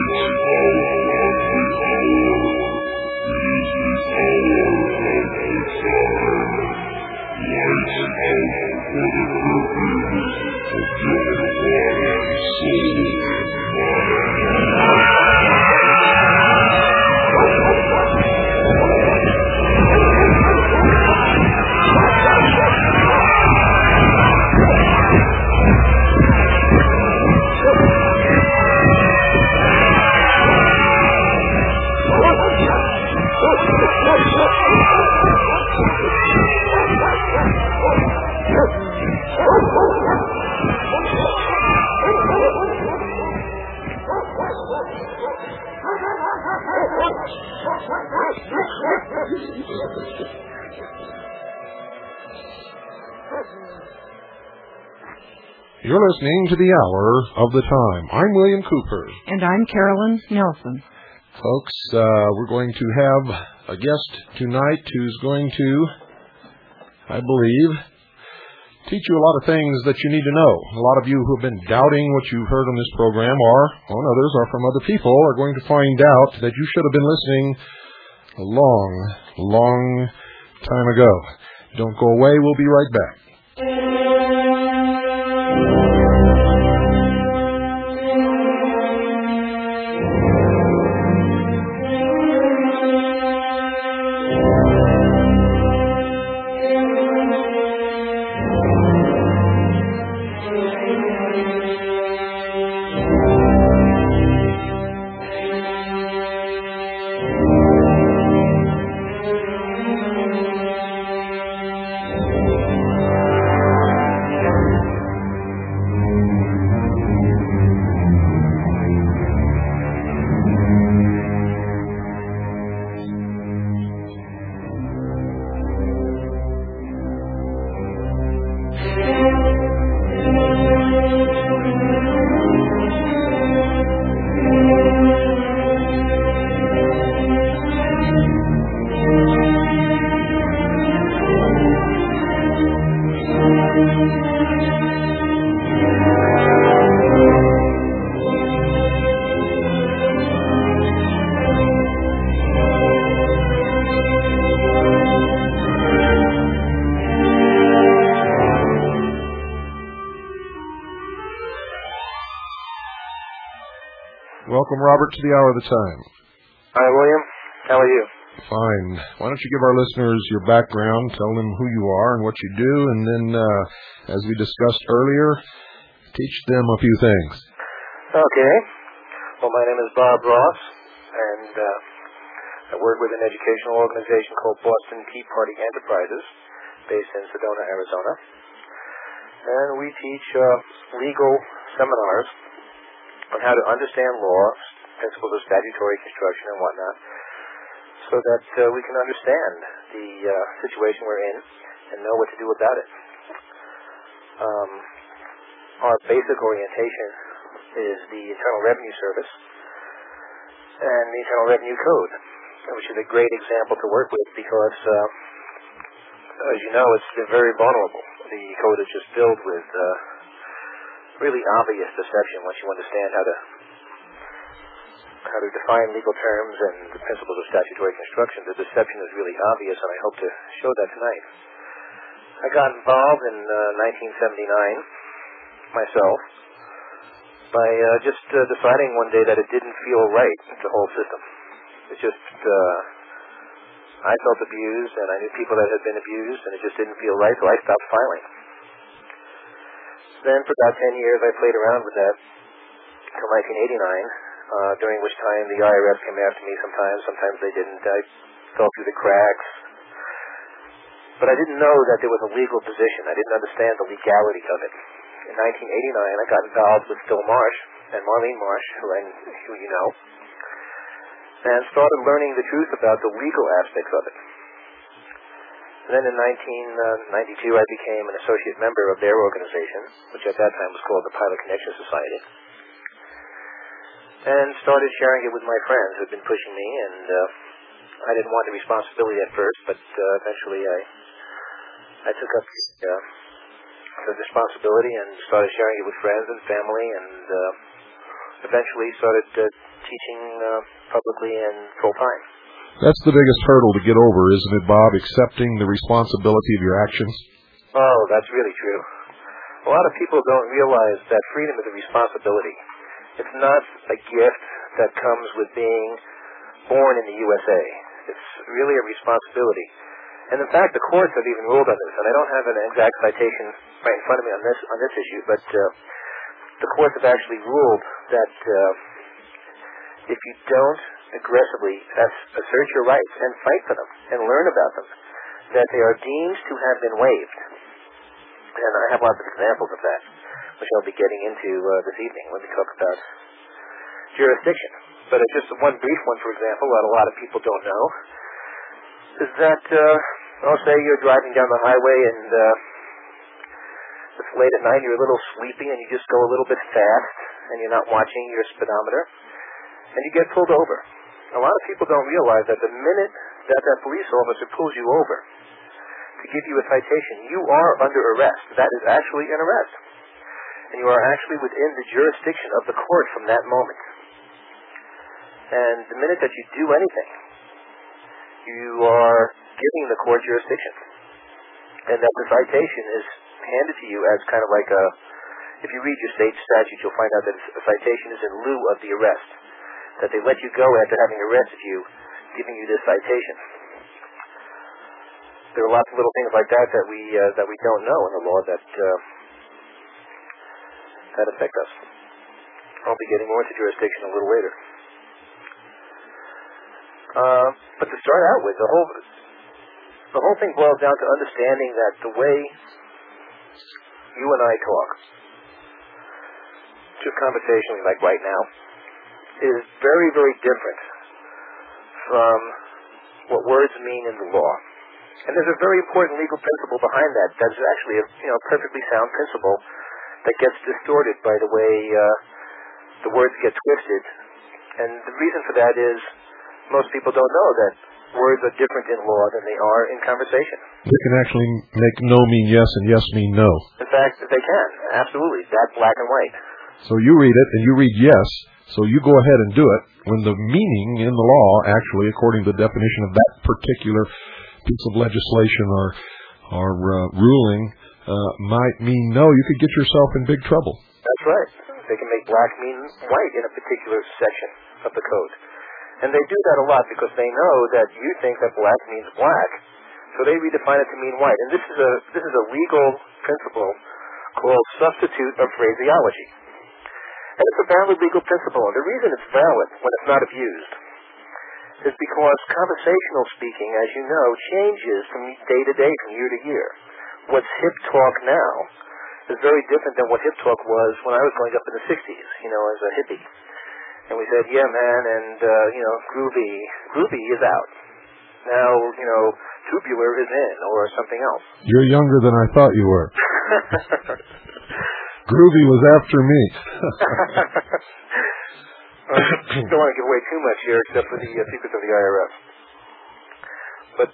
You're listening to The Hour of the Time. I'm William Cooper. And I'm Carolyn Nelson. Folks, we're going to have a guest tonight who's going to, I believe, teach you a lot of things that you need to know. A lot of you who have been doubting what you've heard on this program, or on others, or from other people, are going to find out that you should have been listening a long, long time ago. Don't go away. We'll be right back. Welcome, Robert, to The Hour of the Time. Hi, William. How are you? Fine. Why don't you give our listeners your background, tell them who you are and what you do, and then, as we discussed earlier, teach them a few things. Okay. Well, my name is Bob Ross, and I work with an educational organization called Boston Tea Party Enterprises, based in Sedona, Arizona. And we teach legal seminars on how to understand law, principles of statutory construction and whatnot, so that we can understand the situation we're in and know what to do about it. Our basic orientation is the Internal Revenue Service and the Internal Revenue Code, which is a great example to work with because, as you know, it's been very vulnerable. The code is just filled with really obvious deception once you understand how to define legal terms and the principles of statutory construction. The deception is really obvious, and I hope to show that tonight. I got involved in 1979 myself by just deciding one day that it didn't feel right, the whole system. It just, I felt abused, and I knew people that had been abused, and it just didn't feel right, so I stopped filing. Then for about 10 years I played around with that until 1989, during which time the IRS came after me sometimes they didn't. I fell through the cracks. But I didn't know that there was a legal position. I didn't understand the legality of it. In 1989 I got involved with Phil Marsh and Marlene Marsh, who you know, and started learning the truth about the legal aspects of it. And then in 1992, I became an associate member of their organization, which at that time was called the Pilot Connection Society, and started sharing it with my friends who had been pushing me, and I didn't want the responsibility at first, but eventually I took up the responsibility and started sharing it with friends and family, and eventually started teaching publicly and full-time. That's the biggest hurdle to get over, isn't it, Bob? Accepting the responsibility of your actions? Oh, that's really true. A lot of people don't realize that freedom is a responsibility. It's not a gift that comes with being born in the USA. It's really a responsibility. And in fact, the courts have even ruled on this, and I don't have an exact citation right in front of me on this issue, but the courts have actually ruled that if you don't aggressively assert your rights and fight for them and learn about them, that they are deemed to have been waived. And I have lots of examples of that, which I'll be getting into this evening when we talk about jurisdiction. But just one brief one, for example, that a lot of people don't know, is that, I'll say you're driving down the highway and it's late at night, you're a little sleepy and you just go a little bit fast and you're not watching your speedometer and you get pulled over. A lot of people don't realize that the minute that police officer pulls you over to give you a citation, you are under arrest. That is actually an arrest. And you are actually within the jurisdiction of the court from that moment. And the minute that you do anything, you are giving the court jurisdiction. And that the citation is handed to you as kind of like if you read your state statute, you'll find out that a citation is in lieu of the arrest. That they let you go after having arrested you, giving you this citation. There are lots of little things like that that we don't know in the law that affect us. I'll be getting more into jurisdiction a little later. But to start out with, the whole thing boils down to understanding that the way you and I talk, just conversationally like right now, is very, very different from what words mean in the law. And there's a very important legal principle behind that. That's actually a perfectly sound principle that gets distorted by the way the words get twisted. And the reason for that is most people don't know that words are different in law than they are in conversation. They can actually make no mean yes and yes mean no. In fact, they can. Absolutely. That's black and white. So you read it and you read yes, so you go ahead and do it when the meaning in the law actually, according to the definition of that particular piece of legislation or ruling, might mean no. You could get yourself in big trouble. That's right. They can make black mean white in a particular section of the code. And they do that a lot because they know that you think that black means black, so they redefine it to mean white. And this is a legal principle called substitute of phraseology. And it's a valid legal principle. And the reason it's valid when it's not abused is because conversational speaking, as you know, changes from day to day, from year to year. What's hip talk now is very different than what hip talk was when I was growing up in the 60s, as a hippie. And we said, yeah, man, and, groovy is out. Now, tubular is in, or something else. You're younger than I thought you were. Groovy was after me. I don't want to give away too much here, except for the secrets of the IRS. But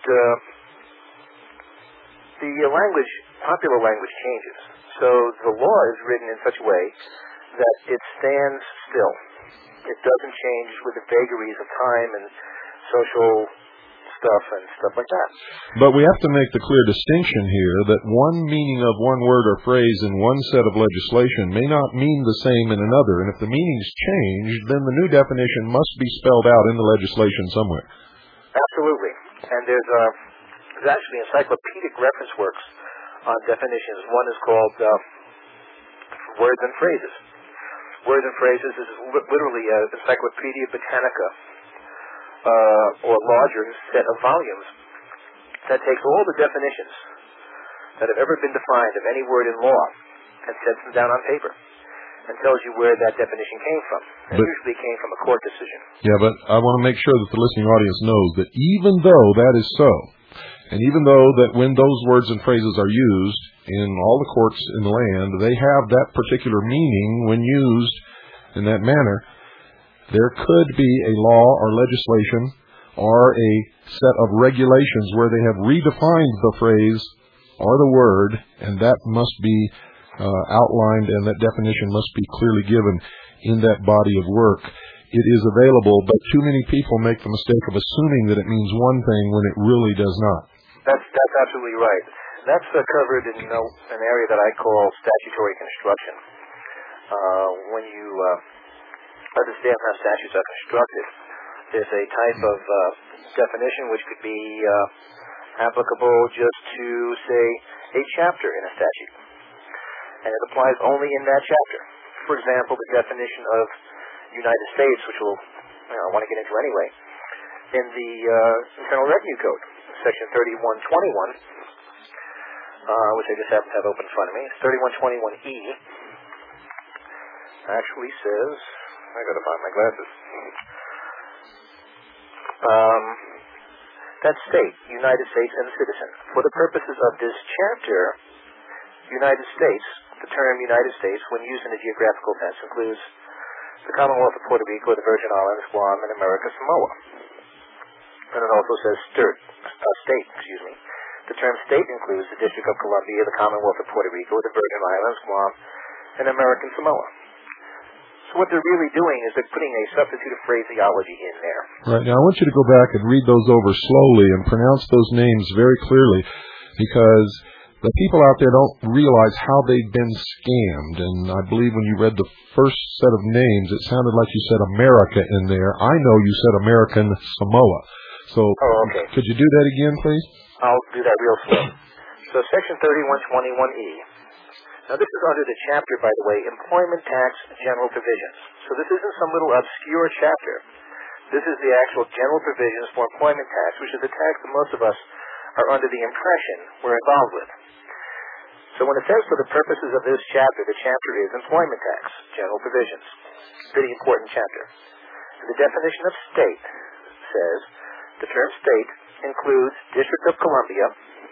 the popular language changes. So the law is written in such a way that it stands still. It doesn't change with the vagaries of time and social stuff like that. But we have to make the clear distinction here that one meaning of one word or phrase in one set of legislation may not mean the same in another, and if the meanings change, then the new definition must be spelled out in the legislation somewhere. Absolutely. And there's actually encyclopedic reference works on definitions. One is called Words and Phrases. Words and Phrases is literally an Encyclopedia Britannica, or larger set of volumes that takes all the definitions that have ever been defined of any word in law and sets them down on paper and tells you where that definition came from. And usually came from a court decision. Yeah, but I want to make sure that the listening audience knows that even though that is so, and even though that when those words and phrases are used in all the courts in the land, they have that particular meaning when used in that manner, there could be a law or legislation or a set of regulations where they have redefined the phrase or the word, and that must be outlined, and that definition must be clearly given in that body of work. It is available, but too many people make the mistake of assuming that it means one thing when it really does not. That's absolutely right. That's covered in an area that I call statutory construction. When you understand how statutes are constructed, there's a type of definition which could be applicable just to, say, a chapter in a statute. And it applies only in that chapter. For example, the definition of United States, which I want to get into anyway, in the Internal Revenue Code, Section 3121, which I just happen to have open in front of me. 3121E actually says, I got to find my glasses. That state, United States and citizen. For the purposes of this chapter, United States, the term United States, when used in a geographical sense, includes the Commonwealth of Puerto Rico, the Virgin Islands, Guam, and America Samoa. And it also says state. The term state includes the District of Columbia, the Commonwealth of Puerto Rico, the Virgin Islands, Guam, and American Samoa. So what they're really doing is they're putting a substitute of phraseology in there. Right. Now I want you to go back and read those over slowly and pronounce those names very clearly, because the people out there don't realize how they've been scammed. And I believe when you read the first set of names, it sounded like you said America in there. I know you said American Samoa. So okay. Could you do that again, please? I'll do that real slow. So Section 3121E. Now this is under the chapter, by the way, Employment Tax General Provisions. So this isn't some little obscure chapter. This is the actual general provisions for employment tax, which is a tax that most of us are under the impression we're involved with. So when it says for the purposes of this chapter, the chapter is Employment Tax General Provisions. Pretty important chapter. And the definition of state says the term state includes District of Columbia,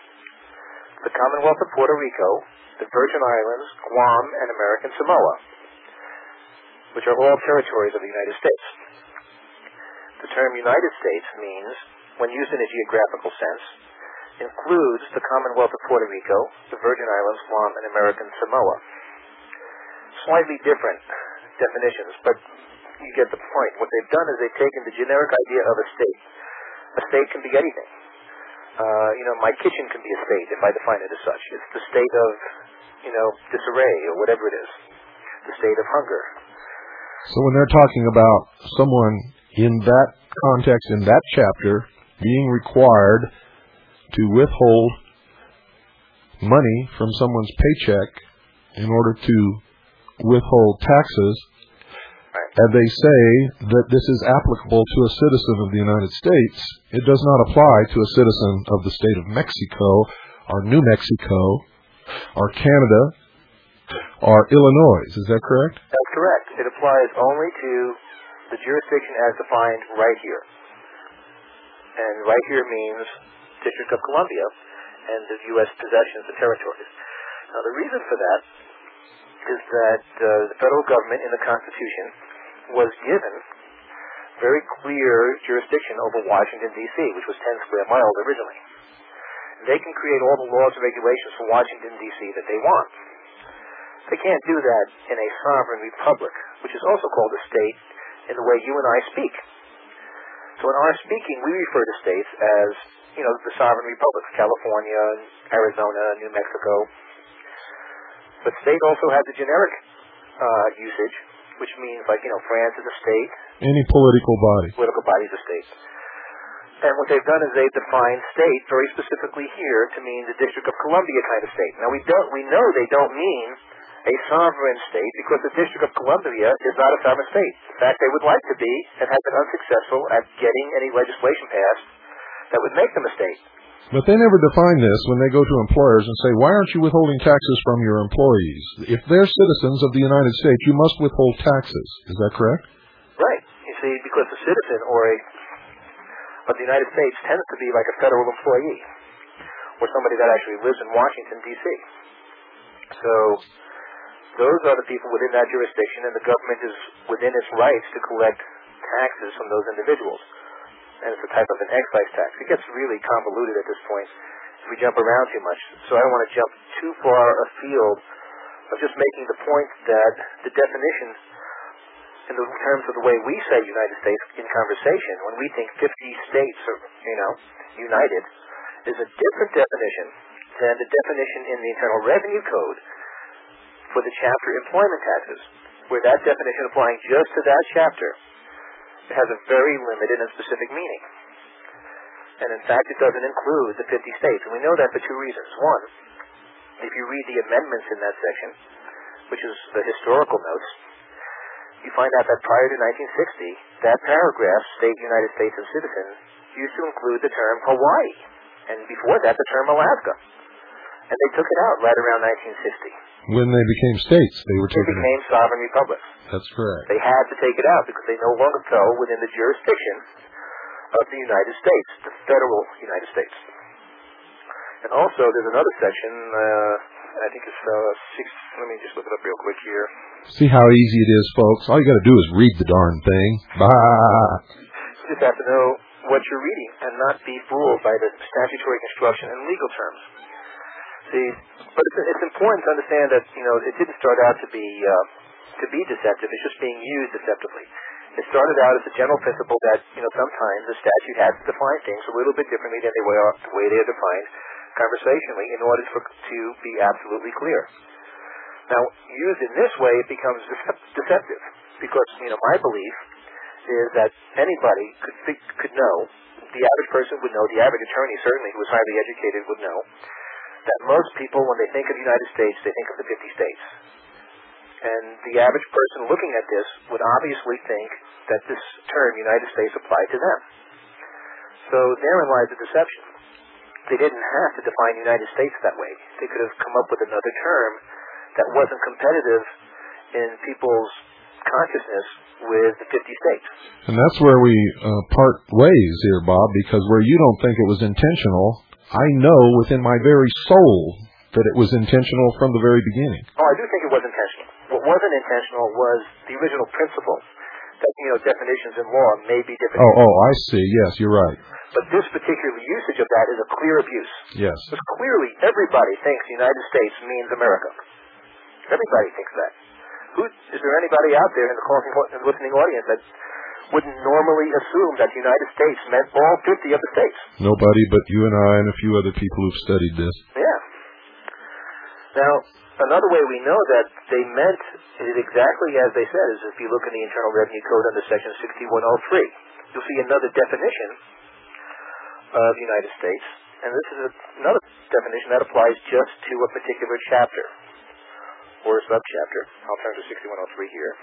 the Commonwealth of Puerto Rico, the Virgin Islands, Guam, and American Samoa, which are all territories of the United States. The term United States means, when used in a geographical sense, includes the Commonwealth of Puerto Rico, the Virgin Islands, Guam, and American Samoa. Slightly different definitions, but you get the point. What they've done is they've taken the generic idea of a state. A state can be anything. My kitchen can be a state if I define it as such. It's the state of, disarray or whatever it is. The state of hunger. So when they're talking about someone in that context, in that chapter, being required to withhold money from someone's paycheck in order to withhold taxes, and they say that this is applicable to a citizen of the United States, it does not apply to a citizen of the state of Mexico, or New Mexico, or Canada, or Illinois. Is that correct? That's correct. It applies only to the jurisdiction as defined right here. And right here means District of Columbia and the U.S. possessions and territories. Now, the reason for that is that the federal government in the Constitution was given very clear jurisdiction over Washington, D.C., which was 10 square miles originally. They can create all the laws and regulations for Washington, D.C. that they want. They can't do that in a sovereign republic, which is also called a state in the way you and I speak. So in our speaking, we refer to states as, the sovereign republics, California, Arizona, New Mexico. But state also has a generic usage, which means France is a state. Any political body. Political body is a state. And what they've done is they've defined state very specifically here to mean the District of Columbia kind of state. Now we know they don't mean a sovereign state because the District of Columbia is not a sovereign state. In fact, they would like to be and have been unsuccessful at getting any legislation passed that would make them a state. But they never define this when they go to employers and say, why aren't you withholding taxes from your employees? If they're citizens of the United States, you must withhold taxes. Is that correct? Right. You see, because a citizen of the United States tends to be like a federal employee or somebody that actually lives in Washington, D.C. So those are the people within that jurisdiction, and the government is within its rights to collect taxes from those individuals. And it's a type of an excise tax. It gets really convoluted at this point if we jump around too much. So I don't want to jump too far afield of just making the point that the definition in the terms of the way we say United States in conversation, when we think 50 states are, united, is a different definition than the definition in the Internal Revenue Code for the chapter employment taxes, where that definition applying just to that chapter has a very limited and specific meaning. And in fact, it doesn't include the 50 states. And we know that for two reasons. One, if you read the amendments in that section, which is the historical notes, you find out that prior to 1960, that paragraph, State, United States, and Citizen, used to include the term Hawaii, and before that, the term Alaska. And they took it out right around 1960. When they became states, they were taken out. They became sovereign republics. That's correct. They had to take it out because they no longer fell within the jurisdiction of the United States, the federal United States. And also, there's another section, I think it's let me just look it up real quick here. See how easy it is, folks? All you got to do is read the darn thing. Bah! You just have to know what you're reading and not be fooled by the statutory construction and legal terms. See, but it's important to understand that, it didn't start out to be deceptive. It's just being used deceptively. It started out as a general principle that, sometimes the statute has to define things a little bit differently than the way they are defined conversationally in order to be absolutely clear. Now, used in this way, it becomes deceptive because, my belief is that anybody could know, the average person would know, the average attorney certainly who was highly educated would know, that most people, when they think of the United States, they think of the 50 states. And the average person looking at this would obviously think that this term, United States, applied to them. So therein lies the deception. They didn't have to define United States that way. They could have come up with another term that wasn't competitive in people's consciousness with the 50 states. And that's where we part ways here, Bob, because where you don't think it was intentional, I know within my very soul that it was intentional from the very beginning. Oh, I do think it was intentional. What wasn't intentional was the original principle that, definitions in law may be different. Oh, I see. Yes, you're right. But this particular usage of that is a clear abuse. Yes. Because clearly everybody thinks the United States means America. Everybody thinks that. Is there anybody out there in the listening audience that wouldn't normally assume that the United States meant all 50 of the states? Nobody but you and I and a few other people who've studied this. Yeah. Now, another way we know that they meant it exactly as they said is if you look in the Internal Revenue Code under Section 6103, you'll see another definition of the United States, and this is another definition that applies just to a particular chapter or a subchapter. I'll turn to 6103 here.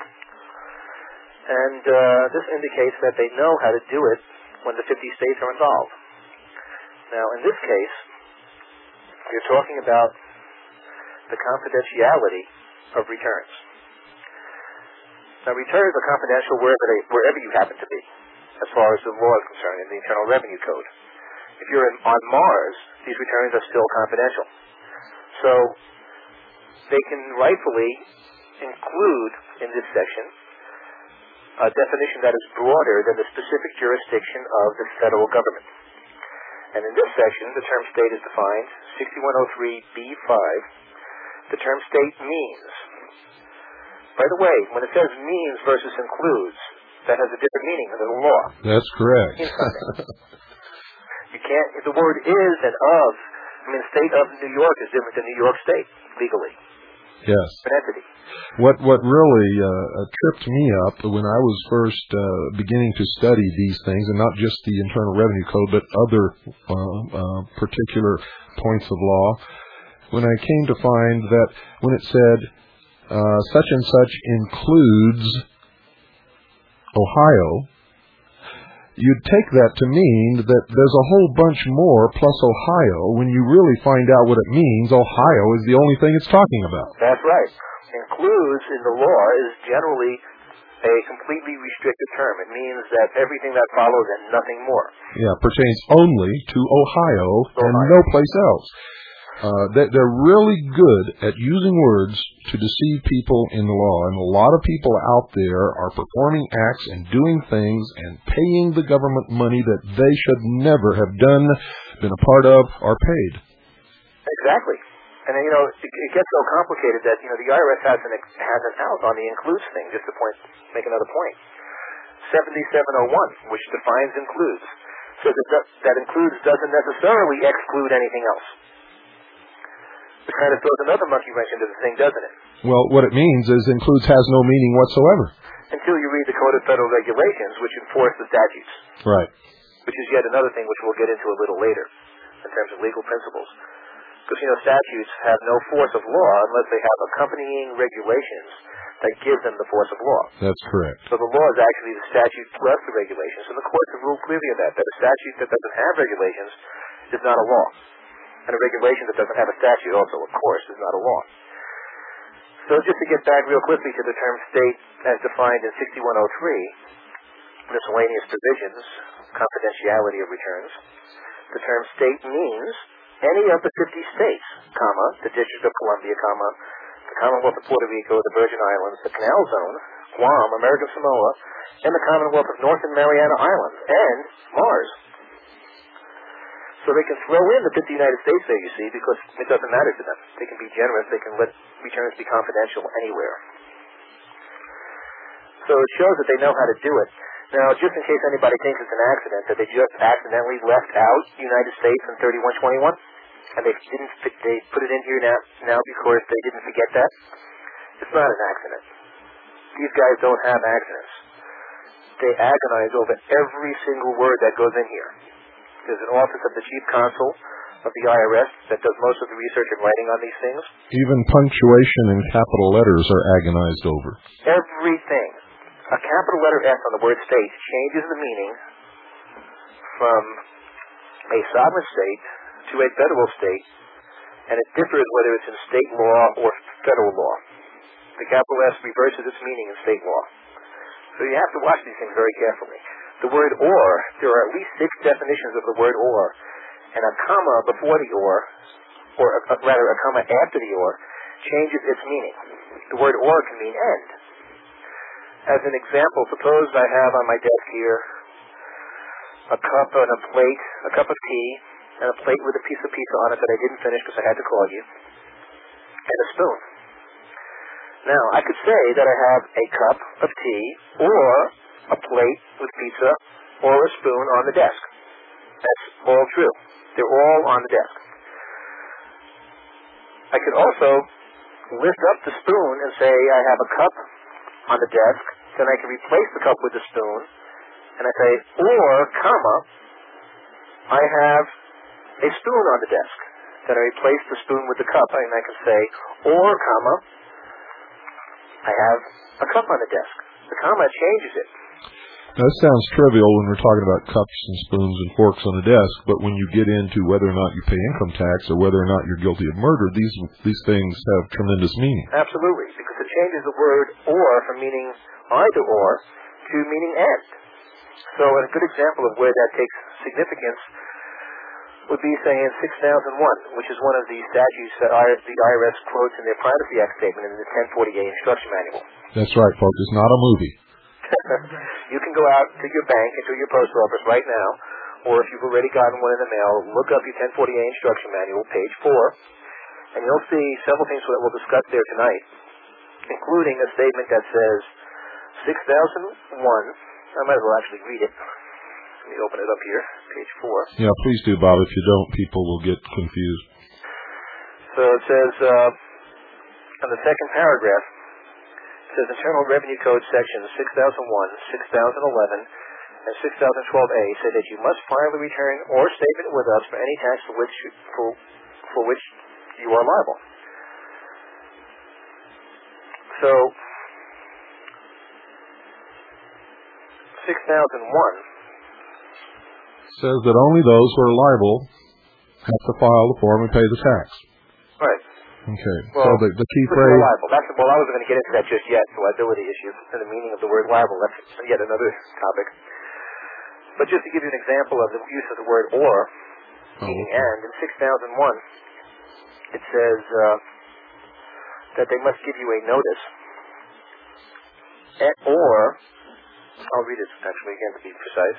And this indicates that they know how to do it when the 50 states are involved. Now, in this case, you're talking about the confidentiality of returns. Now, returns are confidential wherever you happen to be, as far as the law is concerned in the Internal Revenue Code. If you're on Mars, these returns are still confidential. So, they can rightfully include in this section a definition that is broader than the specific jurisdiction of the federal government. And in this section, the term state is defined, 6103B5. The term state means. By the way, when it says means versus includes, that has a different meaning than the law. That's correct. You can't, if the word is and of, state of New York is different than New York State, legally. Yes. An entity. What really tripped me up when I was first beginning to study these things, and not just the Internal Revenue Code, but other particular points of law, when I came to find that when it said such and such includes Ohio, you'd take that to mean that there's a whole bunch more plus Ohio. When you really find out what it means, Ohio is the only thing it's talking about. That's right. Includes in the law is generally a completely restricted term. It means that everything that follows and nothing more. Yeah, pertains only to Ohio and no place else. They're really good at using words to deceive people in the law, and a lot of people out there are performing acts and doing things and paying the government money that they should never have done, been a part of, or paid. Exactly. And then, it gets so complicated that, the IRS has an out on the includes thing, just to make another point. 7701, which defines includes, says that includes doesn't necessarily exclude anything else. Which kind of throws another monkey wrench into the thing, doesn't it? Well, what it means is includes has no meaning whatsoever. Until you read the Code of Federal Regulations, which enforce the statutes. Right. Which is yet another thing which we'll get into a little later, in terms of legal principles. Because, statutes have no force of law unless they have accompanying regulations that give them the force of law. That's correct. So the law is actually the statute plus the regulations. And the courts have ruled clearly on that a statute that doesn't have regulations is not a law. And a regulation that doesn't have a statute also, of course, is not a law. So just to get back real quickly to the term state as defined in 6103, miscellaneous provisions, confidentiality of returns, the term state means any of the 50 states, the District of Columbia, the Commonwealth of Puerto Rico, the Virgin Islands, the Canal Zone, Guam, American Samoa, and the Commonwealth of North and Mariana Islands, and Mars. So they can throw in the 50 United States there, you see, because it doesn't matter to them. They can be generous. They can let returns be confidential anywhere. So it shows that they know how to do it. Now, just in case anybody thinks it's an accident, that they just accidentally left out United States in 3121, and they put it in here now because they didn't forget that, it's not an accident. These guys don't have accidents. They agonize over every single word that goes in here. There's an office of the chief counsel of the IRS that does most of the research and writing on these things. Even punctuation in capital letters are agonized over. Everything. A capital letter S on the word state changes the meaning from a sovereign state to a federal state, and it differs whether it's in state law or federal law. The capital S reverses its meaning in state law. So you have to watch these things very carefully. The word or, there are at least 6 definitions of the word or, and a comma before the or rather a comma after the or, changes its meaning. The word or can mean end. As an example, suppose I have on my desk here a cup and a plate, a cup of tea, and a plate with a piece of pizza on it that I didn't finish because I had to call you, and a spoon. Now, I could say that I have a cup of tea, or a plate with pizza, or a spoon on the desk. That's all true. They're all on the desk. I could also lift up the spoon and say I have a cup on the desk, then I can replace the cup with the spoon, and I say, or, comma, I have a spoon on the desk. Then I replace the spoon with the cup, and I can say, or, comma, I have a cup on the desk. The comma changes it. That sounds trivial when we're talking about cups and spoons and forks on a desk, but when you get into whether or not you pay income tax or whether or not you're guilty of murder, these things have tremendous meaning. Absolutely, because it changes the word or from meaning either or to meaning and. So a good example of where that takes significance would be, say, in 6001, which is one of the statutes that the IRS quotes in their Privacy Act statement in the 1040A instruction manual. That's right, folks. It's not a movie. You can go out to your bank and to your post office right now, or if you've already gotten one in the mail, look up your 1040A instruction manual, page 4, and you'll see several things that we'll discuss there tonight, including a statement that says 6001. I might as well actually read it. Let me open it up here, page 4. Yeah, please do, Bob. If you don't, people will get confused. So it says, on the second paragraph, it says Internal Revenue Code sections 6001, 6011, and 6012A say that you must file a return or statement with us for any tax for which you are liable. So, 6001 says that only those who are liable have to file the form and pay the tax. Right. Okay. Well, so the key phrase... Liable. I wasn't going to get into that just yet, the liability issue and the meaning of the word liable. That's yet another topic. But just to give you an example of the use of the word or, meaning and, in 6001, it says that they must give you a notice, or, I'll read it actually again to be precise.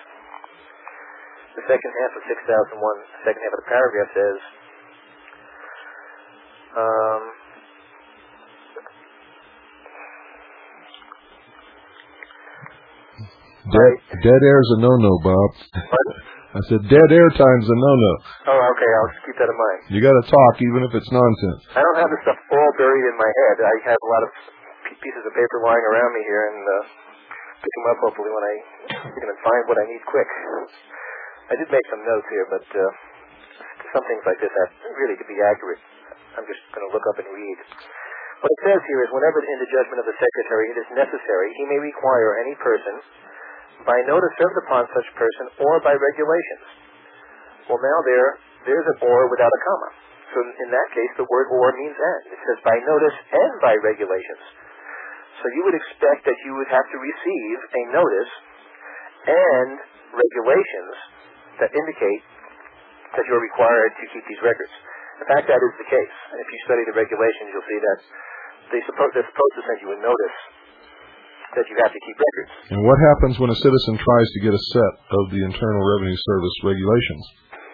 The second half of 6001, the second half of the paragraph says, Dead air's a no-no, Bob. Pardon? I said dead air time's a no-no. Oh, okay. I'll just keep that in mind. You got to talk, even if it's nonsense. I don't have this stuff all buried in my head. I have a lot of pieces of paper lying around me here, and pick them up hopefully when I can find what I need quick. I did make some notes here, but some things like this have really to be accurate. I'm just going to look up and read. What it says here is, whenever in the judgment of the Secretary it is necessary, he may require any person by notice served upon such person or by regulations. Well, now there's an or without a comma. So in that case, the word or means and. It says by notice and by regulations. So you would expect that you would have to receive a notice and regulations that indicate that you're required to keep these records. In fact, that is the case. And if you study the regulations, you'll see that they're supposed to send you a notice that you have to keep records. And what happens when a citizen tries to get a set of the Internal Revenue Service regulations?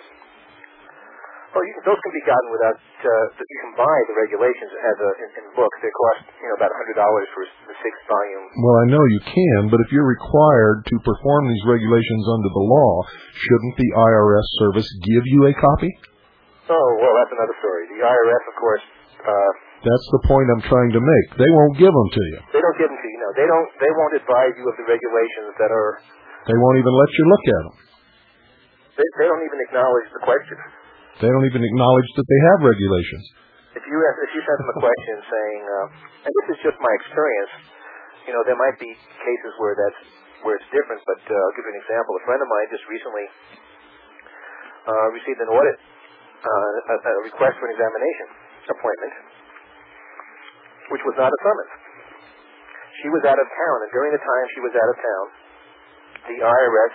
Well, those can be gotten without. You can buy the regulations as in books. They cost about $100 for the 6th volume. Well, I know you can, but if you're required to perform these regulations under the law, shouldn't the IRS service give you a copy? Oh, well, that's another story. The IRS, of course. That's the point I'm trying to make. They won't give them to you. They don't give them to you. No, they don't. They won't advise you of the regulations that are. They won't even let you look at them. They don't even acknowledge the question. They don't even acknowledge that they have regulations. If you send them a question saying, and this is just my experience, there might be cases where it's different. But I'll give you an example. A friend of mine just recently received an audit, a request for an examination appointment, which was not a summons. She was out of town, and during the time she was out of town, the IRS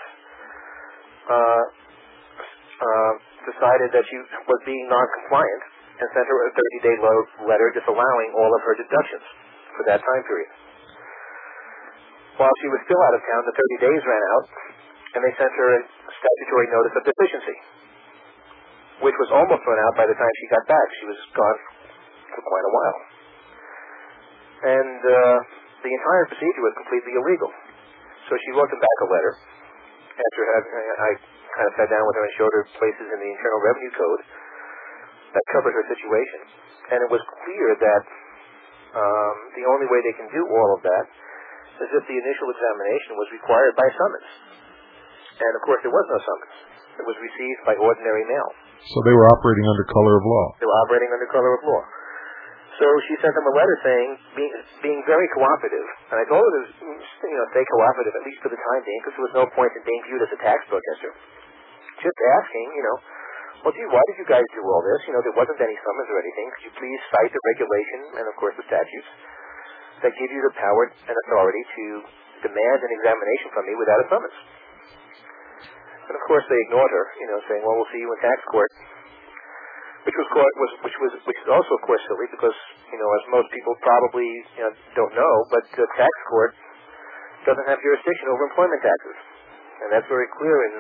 decided that she was being non-compliant and sent her a 30-day letter disallowing all of her deductions for that time period. While she was still out of town, the 30 days ran out, and they sent her a statutory notice of deficiency, which was almost run out by the time she got back. She was gone for quite a while. And the entire procedure was completely illegal. So she wrote them back a letter. After I kind of sat down with her and showed her places in the Internal Revenue Code that covered her situation. And it was clear that the only way they can do all of that is if the initial examination was required by summons. And, of course, there was no summons. It was received by ordinary mail. So they were operating under color of law. They were operating under color of law. So she sent them a letter saying, being very cooperative, and I told her to, stay cooperative at least for the time being, because there was no point in being viewed as a tax protester. Just asking, well, gee, why did you guys do all this? There wasn't any summons or anything. Could you please cite the regulation and, of course, the statutes that give you the power and authority to demand an examination from me without a summons? And, of course, they ignored her, saying, well, we'll see you in tax court. Which is also, of course, silly because, as most people probably don't know, but tax court doesn't have jurisdiction over employment taxes. And that's very clear in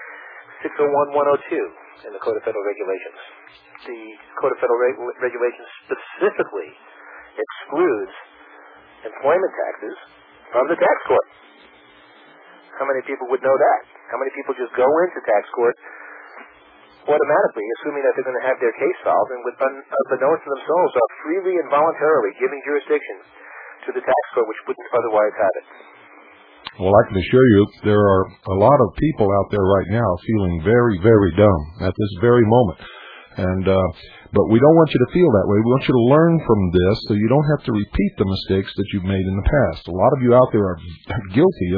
601-102 in the Code of Federal Regulations. The Code of Federal Regulations specifically excludes employment taxes from the tax court. How many people would know that? How many people just go into tax court automatically, assuming that they're going to have their case solved, and unbeknownst to themselves, are freely and voluntarily giving jurisdiction to the tax court, which wouldn't otherwise have it? Well, I can assure you there are a lot of people out there right now feeling very, very dumb at this very moment. And but we don't want you to feel that way. We want you to learn from this so you don't have to repeat the mistakes that you've made in the past. A lot of you out there are guilty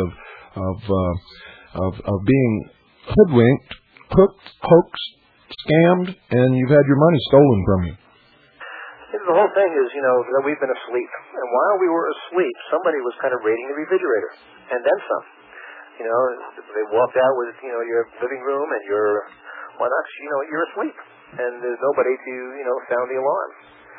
of being hoodwinked, hoaxed, scammed, and you've had your money stolen from you. The whole thing is, that we've been asleep. And while we were asleep, somebody was kind of raiding the refrigerator. And then some. They walked out with, your living room and you're asleep. And there's nobody to, sound the alarm.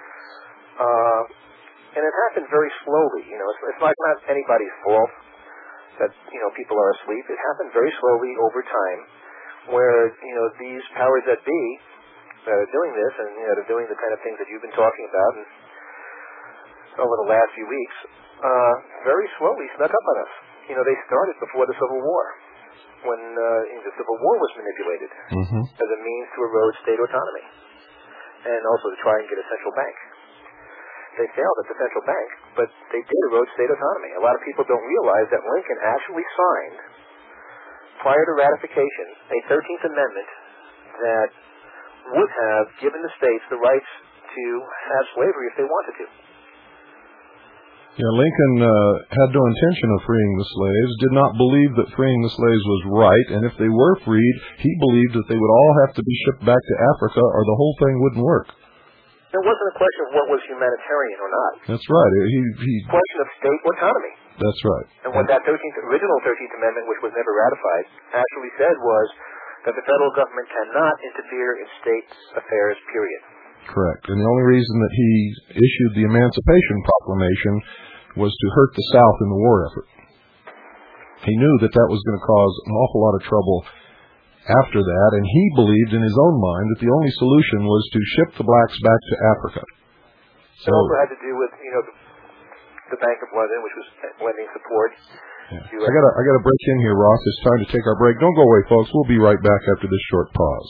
And it happened very slowly. It's like not anybody's fault that, people are asleep. It happened very slowly over time where, these powers that be that are doing this, and they're doing the kind of things that you've been talking about and over the last few weeks, very slowly snuck up on us. They started before the Civil War, when the Civil War was manipulated as a means to erode state autonomy, and also to try and get a central bank. They failed at the central bank, but they did erode state autonomy. A lot of people don't realize that Lincoln actually signed, prior to ratification, a 13th Amendment that would have given the states the rights to have slavery if they wanted to. Yeah, Lincoln had no intention of freeing the slaves, did not believe that freeing the slaves was right, and if they were freed, he believed that they would all have to be shipped back to Africa or the whole thing wouldn't work. There wasn't a question of what was humanitarian or not. That's right. Question of state autonomy. That's right. And what that original 13th Amendment, which was never ratified, actually said was that the federal government cannot interfere in state affairs, period. Correct. And the only reason that he issued the Emancipation Proclamation was to hurt the South in the war effort. He knew that that was going to cause an awful lot of trouble after that, and he believed in his own mind that the only solution was to ship the blacks back to Africa. So it also had to do with, the Bank of London, which was lending support. Yeah. I got to break in here, Ross. It's time to take our break. Don't go away, folks. We'll be right back after this short pause.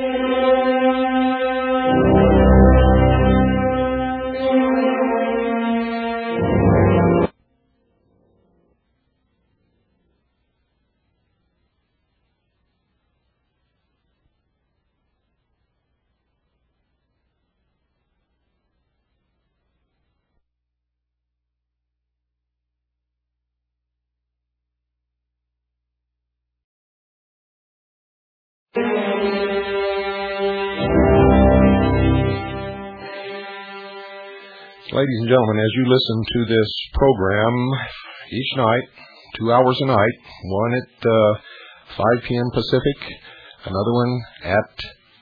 Ladies and gentlemen, as you listen to this program each night, 2 hours a night, one at 5 p.m. Pacific, another one at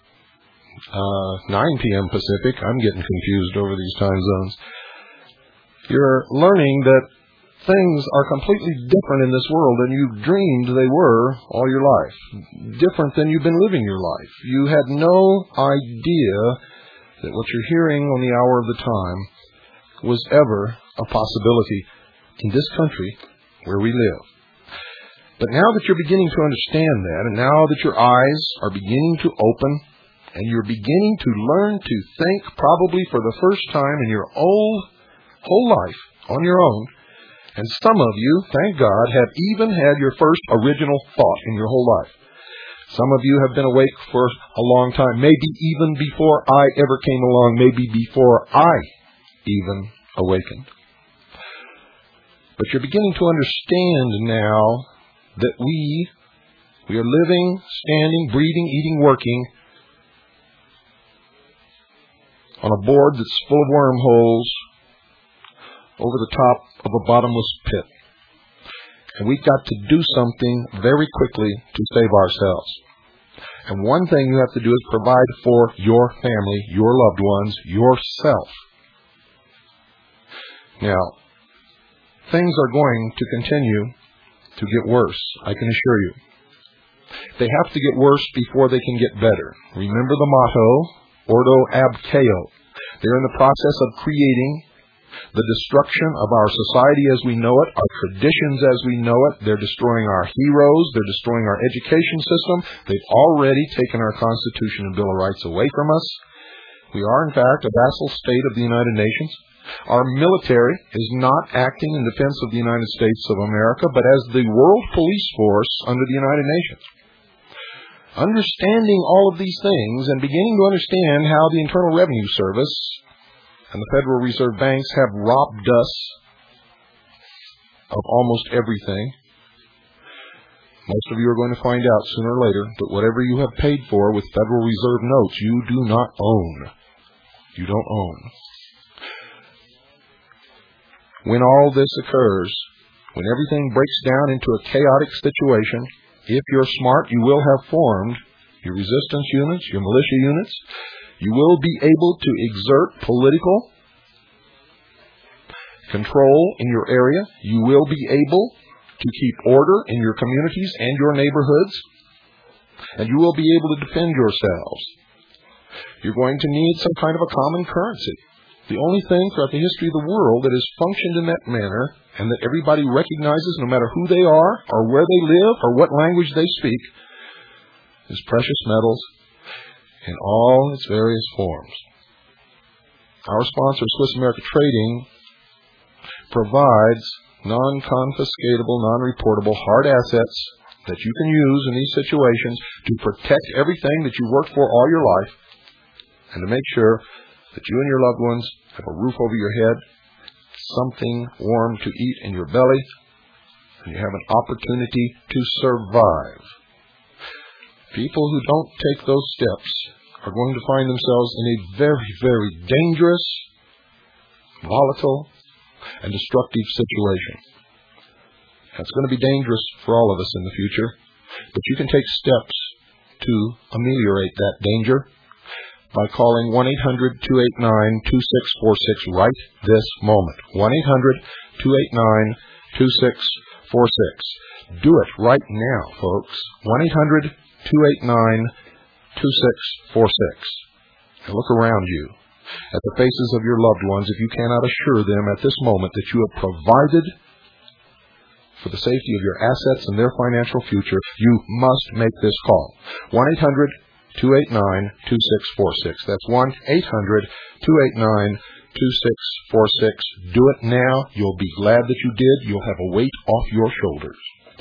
9 p.m. Pacific. I'm getting confused over these time zones. You're learning that things are completely different in this world than you dreamed they were all your life. Different than you've been living your life. You had no idea that what you're hearing on the hour of the time was ever a possibility in this country where we live. But now that you're beginning to understand that, and now that your eyes are beginning to open, and you're beginning to learn to think probably for the first time in your whole life on your own, and some of you, thank God, have even had your first original thought in your whole life. Some of you have been awake for a long time, maybe even before I ever came along, maybe before I even awakened. But you're beginning to understand now that we are living, standing, breathing, eating, working on a board that's full of wormholes over the top of a bottomless pit. And we've got to do something very quickly to save ourselves. And one thing you have to do is provide for your family, your loved ones, yourself. Now, things are going to continue to get worse, I can assure you. They have to get worse before they can get better. Remember the motto, Ordo ab Chao. They're in the process of creating the destruction of our society as we know it, our traditions as we know it. They're destroying our heroes. They're destroying our education system. They've already taken our Constitution and Bill of Rights away from us. We are, in fact, a vassal state of the United Nations. Our military is not acting in defense of the United States of America, but as the world police force under the United Nations. Understanding all of these things and beginning to understand how the Internal Revenue Service and the Federal Reserve banks have robbed us of almost everything. Most of you are going to find out sooner or later that whatever you have paid for with Federal Reserve notes, you do not own. You don't own. When all this occurs, when everything breaks down into a chaotic situation, if you're smart, you will have formed your resistance units, your militia units. You will be able to exert political control in your area. You will be able to keep order in your communities and your neighborhoods. And you will be able to defend yourselves. You're going to need some kind of a common currency. The only thing throughout the history of the world that has functioned in that manner and that everybody recognizes no matter who they are or where they live or what language they speak is precious metals in all its various forms. Our sponsor, Swiss America Trading, provides non-confiscatable, non-reportable hard assets that you can use in these situations to protect everything that you worked for all your life and to make sure that you and your loved ones have a roof over your head, something warm to eat in your belly, and you have an opportunity to survive. People who don't take those steps are going to find themselves in a very, very dangerous, volatile, and destructive situation. That's going to be dangerous for all of us in the future, but you can take steps to ameliorate that danger by calling 1-800-289-2646 right this moment. 1-800-289-2646. Do it right now, folks. 1-800-289-2646. And look around you at the faces of your loved ones if you cannot assure them at this moment that you have provided for the safety of your assets and their financial future. You must make this call. 1-800-289-2646. That's 1-800-289-2646. Do it now. You'll be glad that you did. You'll have a weight off your shoulders.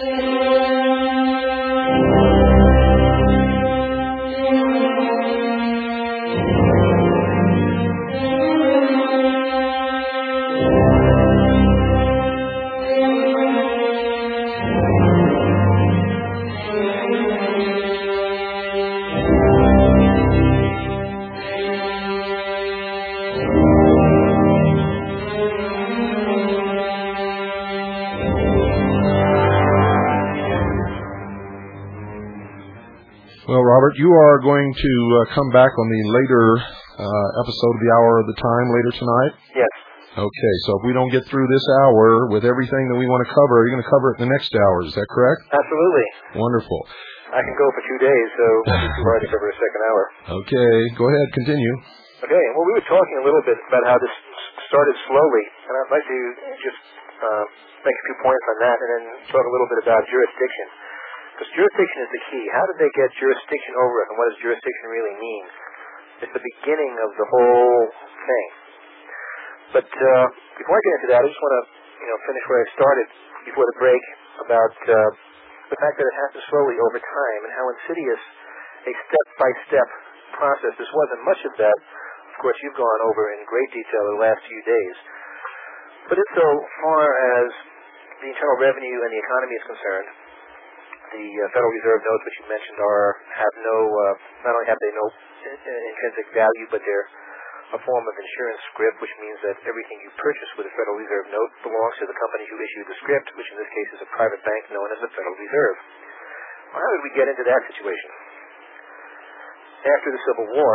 Well, Robert, you are going to come back on the later episode of the Hour of the Time later tonight? Yes. Okay, so if we don't get through this hour with everything that we want to cover, you're going to cover it in the next hour. Is that correct? Absolutely. Wonderful. I can go for 2 days, so it won't be too hard to cover a second hour. Okay, go ahead, continue. Okay, well, we were talking a little bit about how this started slowly, and I'd like to just make a few points on that and then talk a little bit about jurisdiction. Because jurisdiction is the key. How did they get jurisdiction over it, and what does jurisdiction really mean? It's the beginning of the whole thing. But before I get into that, I just want to finish where I started before the break about the fact that it happens slowly over time and how insidious a step-by-step process this was. And much of that, of course, you've gone over in great detail the last few days. But insofar as the internal revenue and the economy is concerned, the Federal Reserve notes, which you mentioned, have no, not only have they no intrinsic value, but they're a form of insurance script, which means that everything you purchase with a Federal Reserve note belongs to the company who issued the script, which in this case is a private bank known as the Federal Reserve. Well, how did we get into that situation? After the Civil War,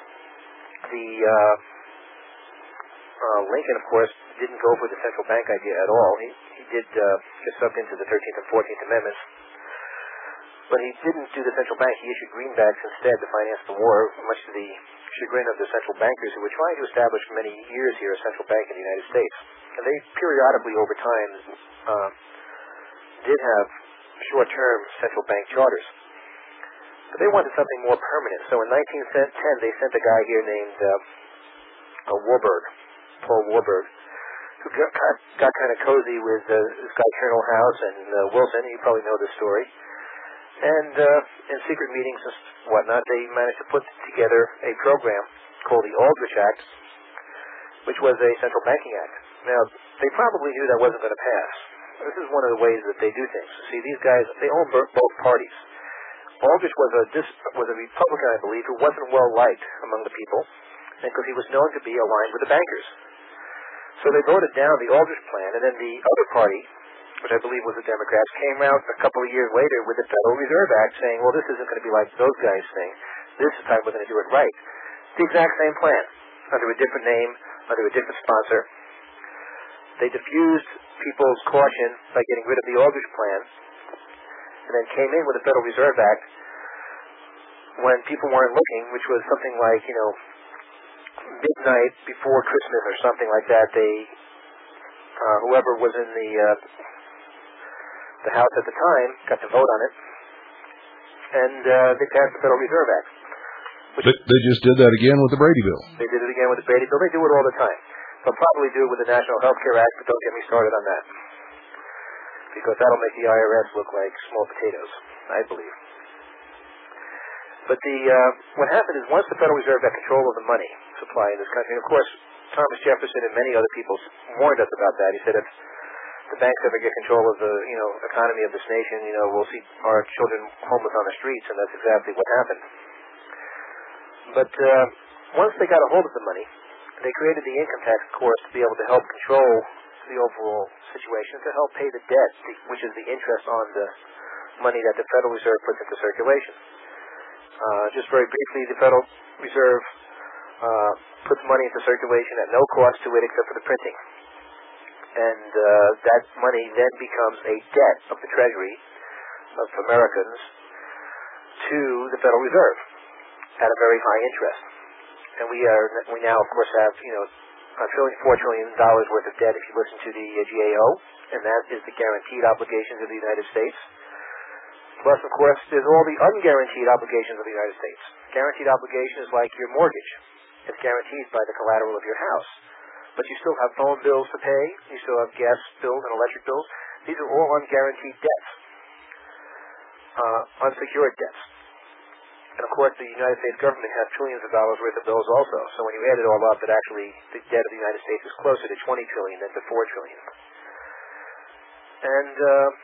Lincoln, of course, didn't go for the central bank idea at all. He did get sucked into the 13th and 14th Amendments. But he didn't do the central bank. He issued greenbacks instead to finance the war, much to the chagrin of the central bankers who were trying to establish for many years here a central bank in the United States. And they periodically, over time, did have short-term central bank charters. But they wanted something more permanent. So in 1910, they sent a guy here named Warburg, Paul Warburg, who got kind of cozy with this guy Colonel House and Wilson. You probably know this story. And in secret meetings and whatnot, they managed to put together a program called the Aldrich Act, which was a central banking act. Now, they probably knew that wasn't going to pass. This is one of the ways that they do things. See, these guys, they own both parties. Aldrich was a Republican, I believe, who wasn't well liked among the people, because he was known to be aligned with the bankers. So they voted down the Aldrich plan, and then the other party, which I believe was the Democrats, came out a couple of years later with the Federal Reserve Act saying, well, this isn't going to be like those guys' thing. This time we're going to do it right. The exact same plan, under a different name, under a different sponsor. They diffused people's caution by getting rid of the Aldrich plan, and then came in with the Federal Reserve Act, when people weren't looking, which was something like, midnight before Christmas or something like that, they, whoever was in the House at the time got to vote on it, and they passed the Federal Reserve Act. They just did that again with the Brady Bill. They did it again with the Brady Bill. They do it all the time. They'll probably do it with the National Health Care Act, but don't get me started on that, because that'll make the IRS look like small potatoes, I believe. But what happened is once the Federal Reserve got control of the money supply in this country, and of course Thomas Jefferson and many other people warned us about that. He said if the banks ever get control of the economy of this nation, we'll see our children homeless on the streets, and that's exactly what happened. But once they got a hold of the money, they created the income tax, of course, to be able to help control the overall situation, to help pay the debt, which is the interest on the money that the Federal Reserve puts into circulation. Just very briefly, the Federal Reserve puts money into circulation at no cost to it except for the printing. And that money then becomes a debt of the Treasury of Americans to the Federal Reserve at a very high interest. And we now, of course, have, $4 trillion worth of debt if you listen to the GAO, and that is the guaranteed obligations of the United States. Plus, of course, there's all the unguaranteed obligations of the United States. Guaranteed obligation is like your mortgage. It's guaranteed by the collateral of your house. But you still have phone bills to pay. You still have gas bills and electric bills. These are all unguaranteed debts, unsecured debts. And, of course, the United States government has trillions of dollars worth of bills also. So when you add it all up, it actually, the debt of the United States is closer to $20 trillion than to $4 trillion. And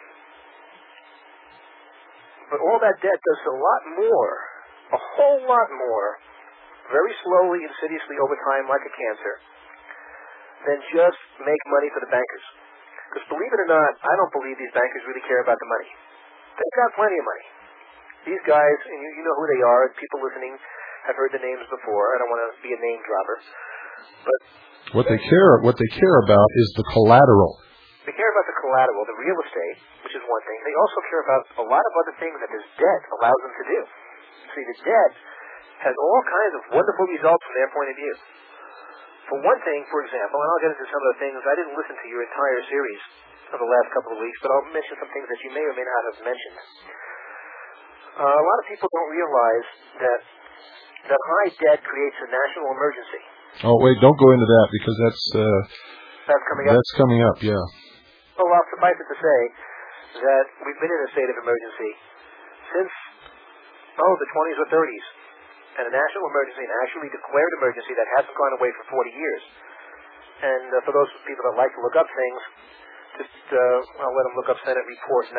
but all that debt does a lot more, a whole lot more, very slowly, insidiously over time like a cancer, than just make money for the bankers. Because believe it or not, I don't believe these bankers really care about the money. They've got plenty of money. These guys, and you know who they are, people listening have heard the names before. I don't want to be a name dropper. But what they care about is the collateral. They care about the collateral, the real estate, which is one thing. They also care about a lot of other things that this debt allows them to do. See, the debt has all kinds of wonderful results from their point of view. For one thing, for example, and I'll get into some of the things, I didn't listen to your entire series of the last couple of weeks, but I'll mention some things that you may or may not have mentioned. A lot of people don't realize that high debt creates a national emergency. Oh, wait, don't go into that, because that's coming up. That's coming up, yeah. Well, I'll suffice it to say that we've been in a state of emergency since, the 20s or 30s. And a national emergency, an actually declared emergency that hasn't gone away for 40 years. And for those people that like to look up things, just I'll let them look up Senate Report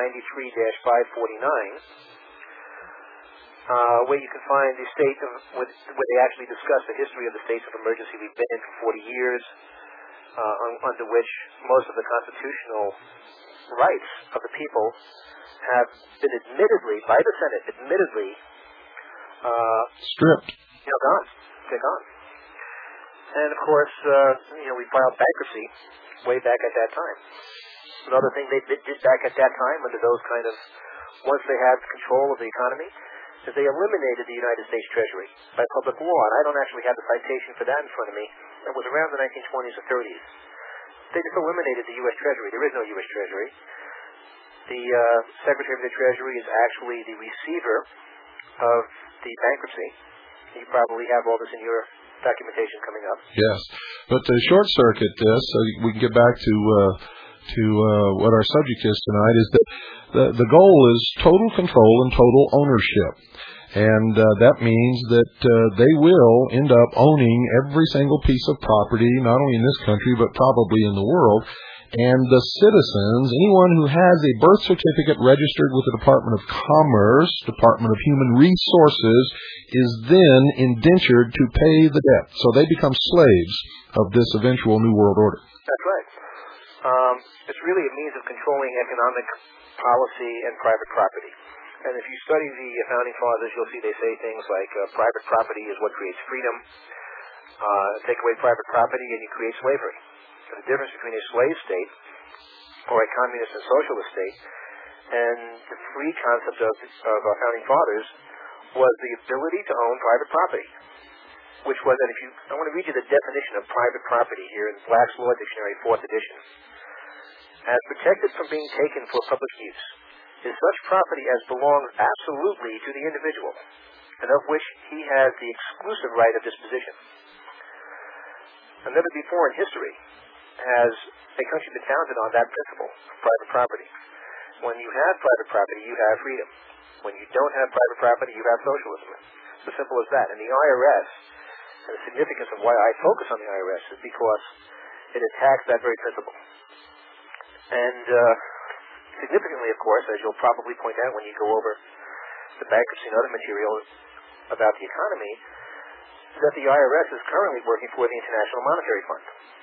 93-549, where you can find the state of, where they actually discuss the history of the states of emergency we've been in for 40 years, under which most of the constitutional rights of the people have been admittedly, by the Senate, stripped. Gone. They're gone. And, of course, we filed bankruptcy way back at that time. Another thing they did back at that time under those kind of, once they had control of the economy, is they eliminated the United States Treasury by public law. And I don't actually have the citation for that in front of me. It was around the 1920s or 30s. They just eliminated the U.S. Treasury. There is no U.S. Treasury. The Secretary of the Treasury is actually the receiver of the bankruptcy. You probably have all this in your documentation coming up. Yes, but to short circuit this, so we can get back to what our subject is tonight, is that the goal is total control and total ownership. And that means that they will end up owning every single piece of property, not only in this country, but probably in the world. And the citizens, anyone who has a birth certificate registered with the Department of Commerce, Department of Human Resources, is then indentured to pay the debt. So they become slaves of this eventual New World Order. That's right. It's really a means of controlling economic policy and private property. And if you study the Founding Fathers, you'll see they say things like private property is what creates freedom. Take away private property and you create slavery. The difference between a slave state or a communist and socialist state and the free concept of our Founding Fathers was the ability to own private property, which was, and I want to read you the definition of private property here in Black's Law Dictionary, 4th edition. As protected from being taken for public use is such property as belongs absolutely to the individual, and of which he has the exclusive right of disposition. And never before in history has a country been founded on that principle, private property. When you have private property, you have freedom. When you don't have private property, you have socialism. It's as simple as that. And the IRS, and the significance of why I focus on the IRS is because it attacks that very principle. And significantly, of course, as you'll probably point out when you go over the bankruptcy and other material about the economy, is that the IRS is currently working for the International Monetary Fund.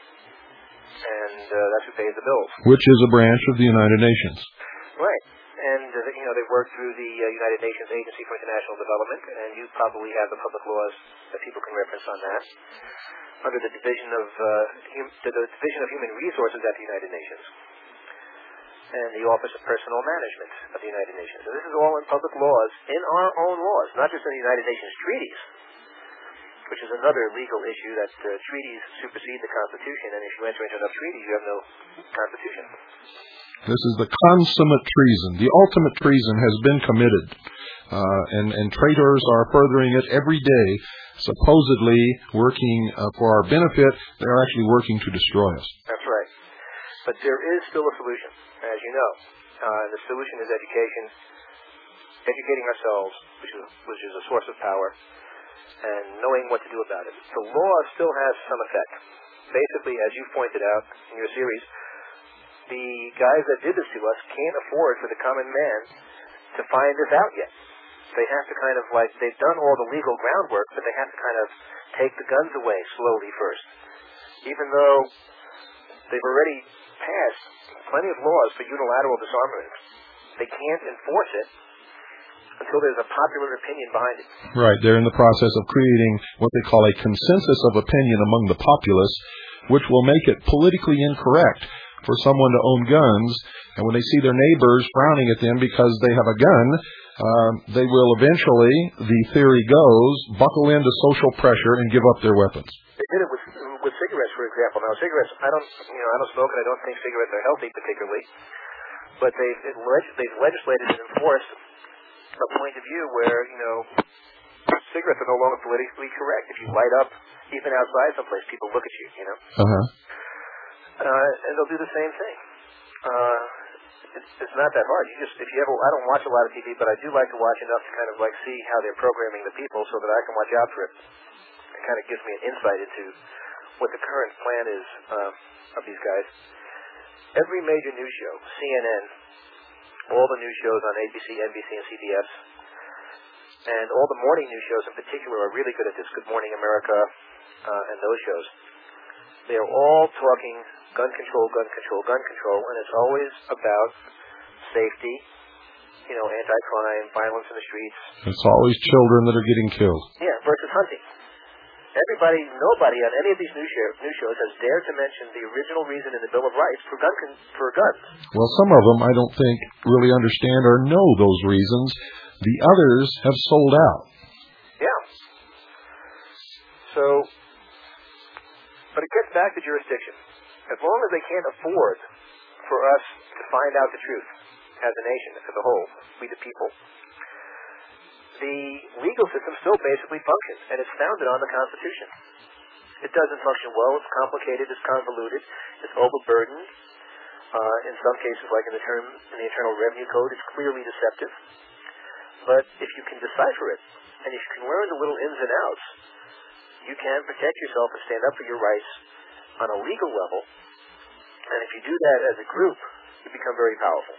And that's who pays the bills. Which is a branch of the United Nations. Right. And, they work through the United Nations Agency for International Development, and you probably have the public laws that people can reference on that, under the Division of Human Resources at the United Nations, and the Office of Personnel Management of the United Nations. So this is all in public laws, in our own laws, not just in the United Nations treaties, which is another legal issue, that treaties supersede the Constitution, and if you enter into enough treaties, you have no Constitution. This is the consummate treason. The ultimate treason has been committed, and traitors are furthering it every day, supposedly working for our benefit. They're actually working to destroy us. That's right. But there is still a solution, as you know. And the solution is education, educating ourselves, which is a source of power, and knowing what to do about it. The law still has some effect. Basically, as you pointed out in your series, the guys that did this to us can't afford for the common man to find this out yet. They have to kind of they've done all the legal groundwork, but they have to kind of take the guns away slowly first. Even though they've already passed plenty of laws for unilateral disarmament, they can't enforce it until there's a popular opinion behind it. Right. They're in the process of creating what they call a consensus of opinion among the populace, which will make it politically incorrect for someone to own guns, and when they see their neighbors frowning at them because they have a gun, they will eventually, the theory goes, buckle into social pressure and give up their weapons. They did it with cigarettes, for example. Now, cigarettes, I don't smoke, and I don't think cigarettes are healthy particularly, but they've legislated and enforced a point of view where, cigarettes are no longer politically correct. If you light up, even outside someplace, people look at you, and they'll do the same thing. It's not that hard. I don't watch a lot of TV, but I do like to watch enough to kind of see how they're programming the people so that I can watch out for it. It kind of gives me an insight into what the current plan is of these guys. Every major news show, CNN, all the news shows on ABC, NBC, and CBS, and all the morning news shows in particular are really good at this. Good Morning America and those shows. They are all talking gun control, and it's always about safety, anti-crime, violence in the streets. It's always children that are getting killed. Yeah, versus hunting. Nobody on any of these news shows has dared to mention the original reason in the Bill of Rights for guns. Well, some of them I don't think really understand or know those reasons. The others have sold out. Yeah. But it gets back to jurisdiction. As long as they can't afford for us to find out the truth as a nation, as a whole, we the people, the legal system still basically functions, and it's founded on the Constitution. It doesn't function well. It's complicated. It's convoluted. It's overburdened. In some cases, like in the Internal Revenue Code, it's clearly deceptive. But if you can decipher it, and if you can learn the little ins and outs, you can protect yourself and stand up for your rights on a legal level. And if you do that as a group, you become very powerful.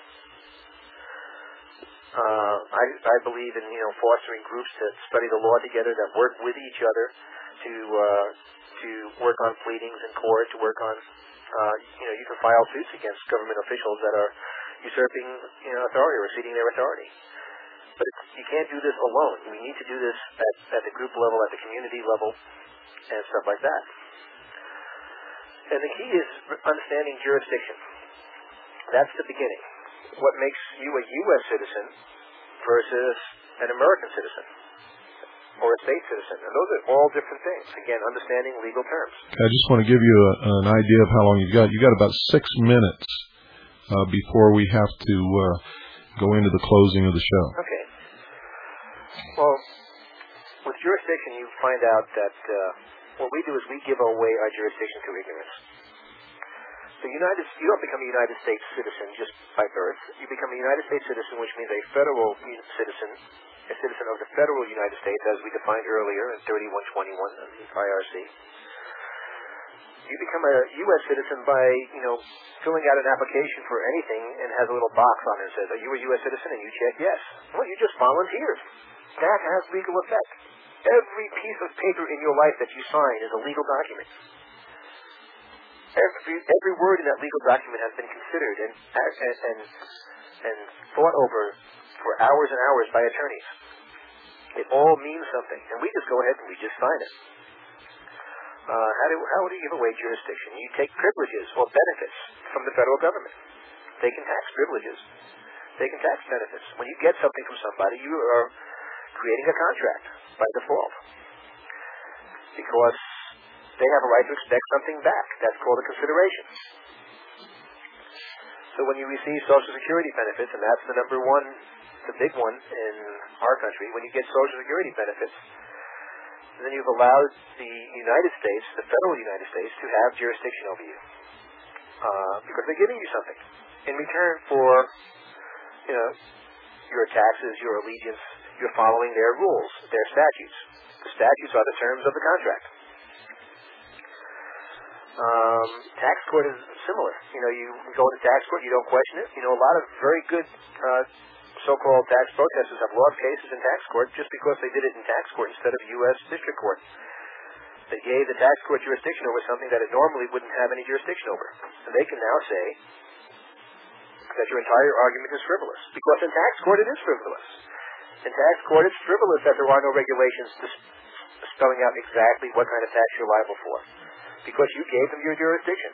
I believe in fostering groups that study the law together, that work with each other to work on pleadings in court, to work on you can file suits against government officials that are usurping authority or exceeding their authority. But you can't do this alone. We need to do this at the group level, at the community level, and stuff like that. And the key is understanding jurisdiction. That's the beginning. What makes you a U.S. citizen versus an American citizen? or a state citizen. And those are all different things. Again, understanding legal terms. I just want to give you an idea of how long you've got. You've got about 6 minutes before we have to go into the closing of the show. Okay. Well, with jurisdiction, you find out that what we do is we give away our jurisdiction to ignorance. So you don't become a United States citizen just by birth. You become a United States citizen, which means a federal citizen, a citizen of the federal United States, as we defined earlier in 3121 of the IRC. You become a U.S. citizen by, filling out an application for anything and has a little box on it that says, are you a U.S. citizen? And you check yes. Well, you just volunteered. That has legal effect. Every piece of paper in your life that you sign is a legal document. Every word in that legal document has been considered and thought over for hours and hours by attorneys. It all means something, and we just go ahead and we just sign it. How do you give away jurisdiction? You take privileges or benefits from the federal government. They can tax privileges. They can tax benefits. When you get something from somebody, you are creating a contract by default, because they have a right to expect something back. That's called a consideration. So when you receive Social Security benefits, and that's the number one, the big one in our country, when you get Social Security benefits, then you've allowed the United States, the federal United States, to have jurisdiction over you. Because they're giving you something in return for, your taxes, your allegiance. You're following their rules, their statutes. The statutes are the terms of the contract. Tax court is similar. You go to tax court, you don't question it. A lot of very good so-called tax protesters have lost cases in tax court just because they did it in tax court instead of U.S. district court. They gave the tax court jurisdiction over something that it normally wouldn't have any jurisdiction over. And they can now say that your entire argument is frivolous. Because in tax court it is frivolous. In tax court it's frivolous that there are no regulations spelling out exactly what kind of tax you're liable for. Because you gave them your jurisdiction.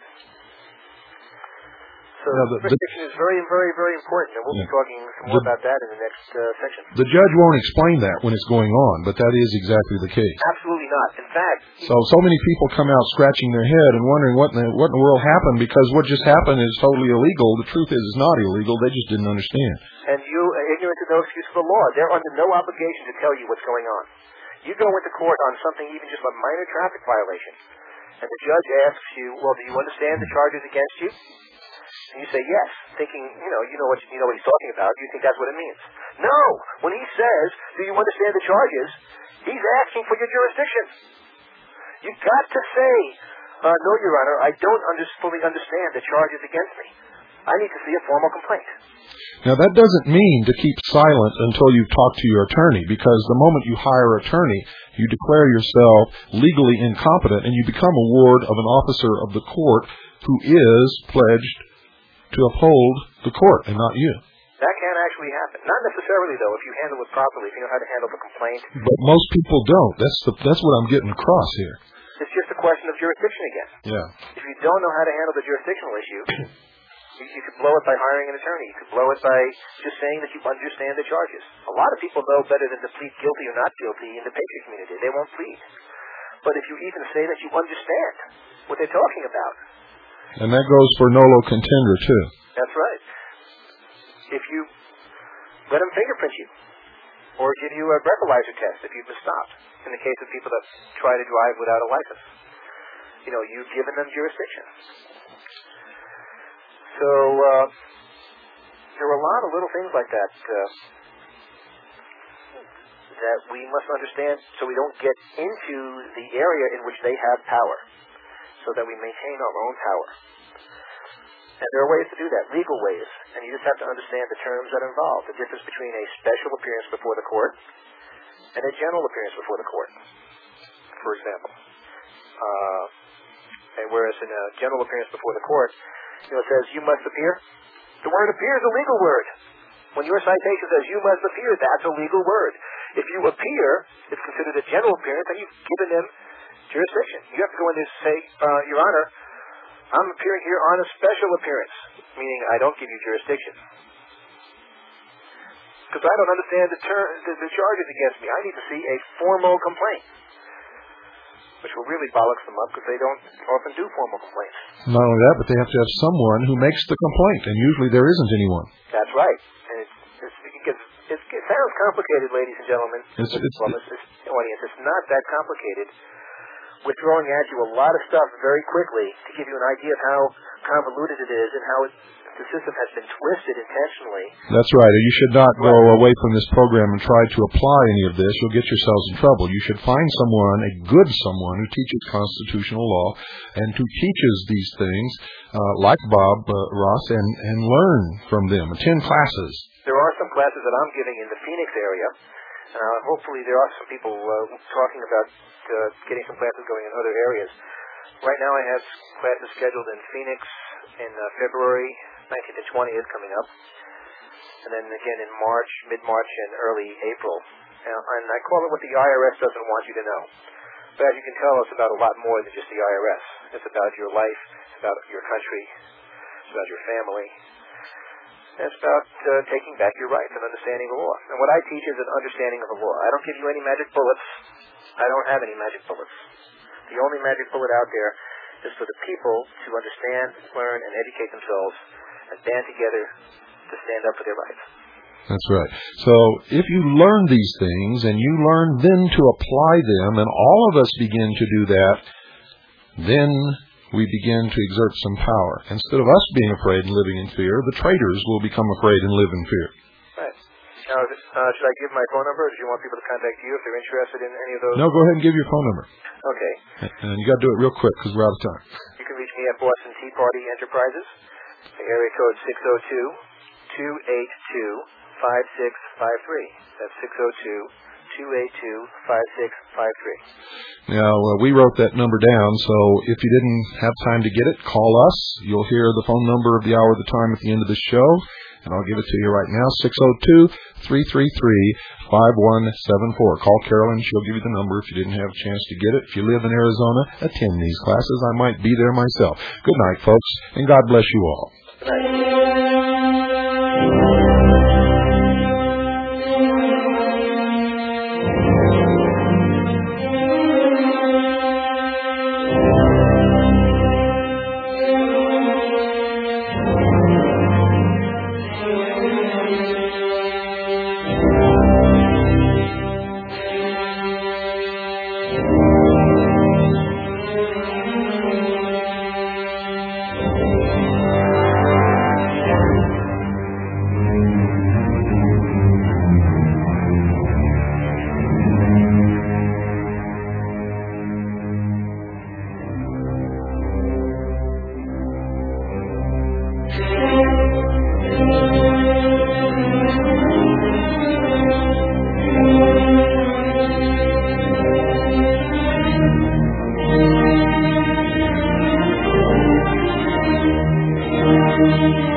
So jurisdiction is very, very, very important, and we'll be talking some more about that in the next section. The judge won't explain that when it's going on, but that is exactly the case. Absolutely not. In fact... So many people come out scratching their head and wondering what in the world happened, because what just happened is totally illegal. The truth is it's not illegal. They just didn't understand. And you are ignorant to no excuse for the law. They're under no obligation to tell you what's going on. You go into court on something, even just a minor traffic violation, and the judge asks you, well, do you understand the charges against you? And you say yes, thinking, you know what he's talking about. You think that's what it means. No! When he says, do you understand the charges, he's asking for your jurisdiction. You've got to say, no, Your Honor, I don't fully understand the charges against me. I need to see a formal complaint. Now, that doesn't mean to keep silent until you've talked to your attorney, because the moment you hire an attorney, you declare yourself legally incompetent, and you become a ward of an officer of the court who is pledged to uphold the court and not you. That can actually happen. Not necessarily, though, if you handle it properly, if you know how to handle the complaint. But most people don't. That's what I'm getting across here. It's just a question of jurisdiction again. Yeah. If you don't know how to handle the jurisdictional issue, you could blow it by hiring an attorney. You could blow it by just saying that you understand the charges. A lot of people know better than to plead guilty or not guilty in the patriot community. They won't plead. But if you even say that you understand what they're talking about. And that goes for nolo contender, too. That's right. If you let them fingerprint you or give you a breathalyzer test if you've been stopped, in the case of people that try to drive without a license, you've given them jurisdiction. So there are a lot of little things like that that we must understand so we don't get into the area in which they have power, so that we maintain our own power. And there are ways to do that, legal ways, and you just have to understand the terms that involve the difference between a special appearance before the court and a general appearance before the court, for example. And whereas in a general appearance before the court, it says you must appear, the word appear is a legal word. When your citation says you must appear, that's a legal word. If you appear, it's considered a general appearance, and you've given them jurisdiction. You have to go in there and say, Your Honor, I'm appearing here on a special appearance, meaning I don't give you jurisdiction. because I don't understand the charges against me. I need to see a formal complaint, which will really bollocks them up because they don't often do formal complaints. Not only that, but they have to have someone who makes the complaint, and usually there isn't anyone. That's right. And it sounds complicated, ladies and gentlemen. It's Audience, it's not that complicated. We're throwing at you a lot of stuff very quickly to give you an idea of how convoluted it is and how the system has been twisted intentionally. That's right. You should not go away from this program and try to apply any of this. You'll get yourselves in trouble. You should find someone, a good someone, who teaches constitutional law and who teaches these things, like Bob Ross, and learn from them. Attend classes. There are some classes that I'm giving in the Phoenix area. Hopefully there are some people talking about getting some classes going in other areas. Right now I have classes scheduled in Phoenix in February 19th and 20th coming up, and then again in March, mid-March, and early April. And I call it what the IRS doesn't want you to know. But as you can tell, it's about a lot more than just the IRS. It's about your life, it's about your country, it's about your family. And it's about taking back your rights and understanding the law. And what I teach is an understanding of the law. I don't give you any magic bullets. I don't have any magic bullets. The only magic bullet out there is for the people to understand, learn, and educate themselves and band together to stand up for their rights. That's right. So if you learn these things and you learn then to apply them, and all of us begin to do that, then we begin to exert some power. Instead of us being afraid and living in fear, the traitors will become afraid and live in fear. Right. Now, should I give my phone number, or do you want people to contact you if they're interested in any of those? No, go ahead and give your phone number. Okay. And you got to do it real quick because we're out of time. You can reach me at Boston Tea Party Enterprises, area code 602-282-5653. That's 602-282-5653. Now, we wrote that number down, so if you didn't have time to get it, call us. You'll hear the phone number of the hour, the time at the end of the show, and I'll give it to you right now, 602-333-5174. Call Carolyn. She'll give you the number if you didn't have a chance to get it. If you live in Arizona, attend these classes. I might be there myself. Good night, folks, and God bless you all. Good night. Thank you.